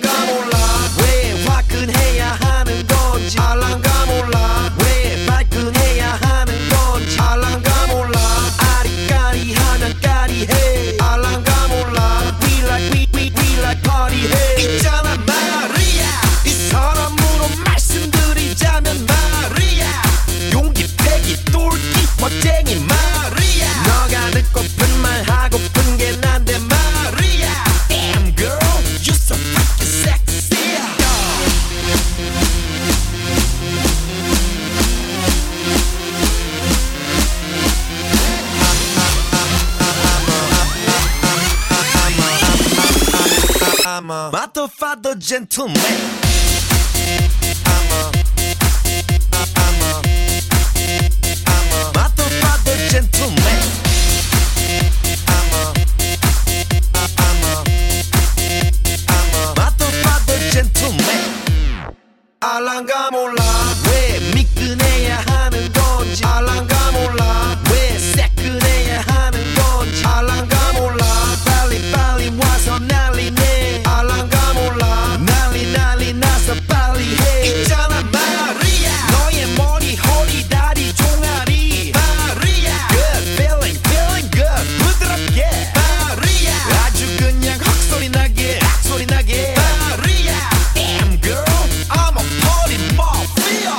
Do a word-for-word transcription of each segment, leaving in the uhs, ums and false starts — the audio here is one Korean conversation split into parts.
알랑가 몰라 왜 화끈해야 하는 건지 알랑가 몰라 왜 발끈해야 하는 건지 알랑가 몰라 아리까리하면 까리해 알랑가 몰라 We like we we we like party 해 있잖아 마리아 이 사람으로 말씀드리자면 마리아 용기 패기 똘끼 멋쟁이 마리아 너가 듣고픈 말 하고픈 게 난데 마리아 Damn girl you so freaking sexy I'm a motherfucker gentleman I'm a I'm a I'm a motherfucker gentleman I'm a I'm a I'm a motherfucker gentleman 알랑가 몰라 왜 미끈해야 하는 건지 알랑가 몰라 왜 새끈해야 하는 건지 알랑가 몰라 빨리 빨리 와서 난리네 알랑가 몰라 난리 난리 나서 빨리 해 있잖아 마리아 너의 머리 허리 다리 종아리 마리아 Good feeling feeling good 부드럽게 마리아 아주 그냥 헉소리 나게 소리 나게 마리아 Damn girl I'm a party mafia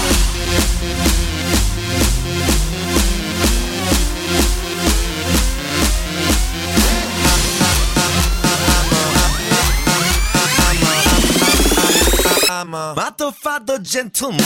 I'm a motherfucker gentleman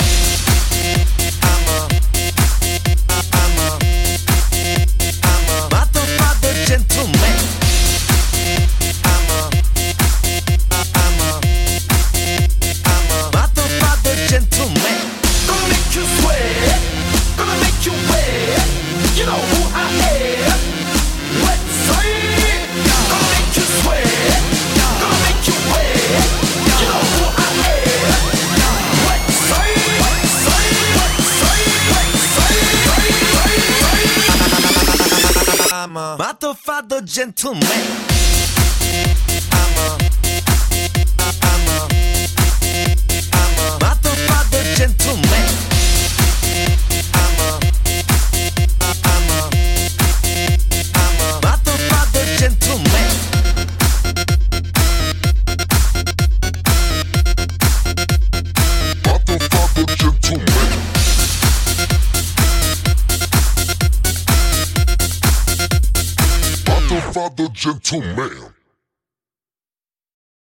I'm a I'm a I'm a motherfucker gentleman I'm a I'm a I'm a motherfucker gentleman Gonna make you sweat Gonna make you wet You know who I am Let's say Gonna make you sweat Gonna make you wet You know who I am Let's say Let's say Let's say Let's say Let's say I'm a motherfucker gentleman I'm a I'm a I'm a motherfucker gentleman I'm a I'm a I'm a motherfucker gentleman motherfucker gentleman motherfucker gentleman